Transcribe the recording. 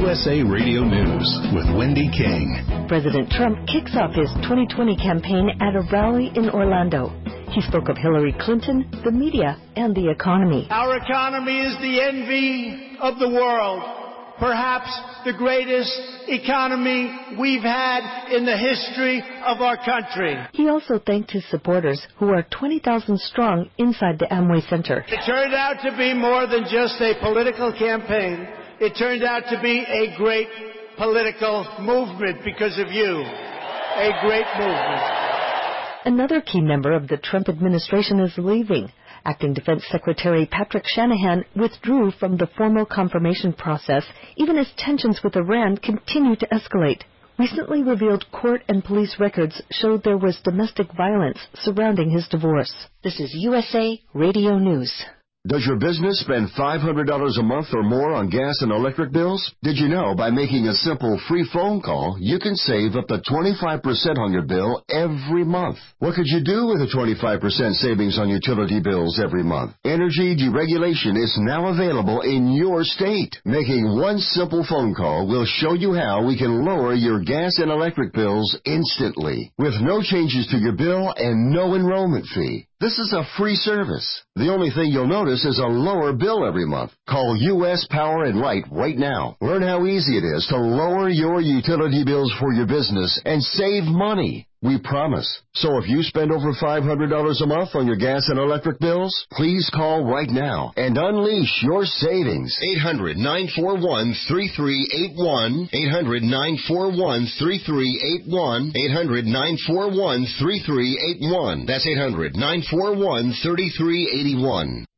USA Radio News with Wendy King. President Trump kicks off his 2020 campaign at a rally in Orlando. He spoke of Hillary Clinton, the media, and the economy. Our economy is the envy of the world. Perhaps the greatest economy we've had in the history of our country. He also thanked his supporters, who are 20,000 strong inside the Amway Center. It turned out to be more than just a political campaign. It turned out to be a great political movement because of you. A great movement. Another key member of the Trump administration is leaving. Acting Defense Secretary Patrick Shanahan withdrew from the formal confirmation process, even as tensions with Iran continue to escalate. Recently revealed court and police records showed there was domestic violence surrounding his divorce. This is USA Radio News. Does your business spend $500 a month or more on gas and electric bills? Did you know by making a simple free phone call, you can save up to 25% on your bill every month? What could you do with a 25% savings on utility bills every month? Energy deregulation is now available in your state. Making one simple phone call will show you how we can lower your gas and electric bills instantly, with no changes to your bill and no enrollment fee. This is a free service. The only thing you'll notice is a lower bill every month. Call U.S. Power and Light right now. Learn how easy it is to lower your utility bills for your business and save money. We promise. So if you spend over $500 a month on your gas and electric bills, please call right now and unleash your savings. 800-941-3381. 800-941-3381. 800-941-3381. That's 800-941-3381.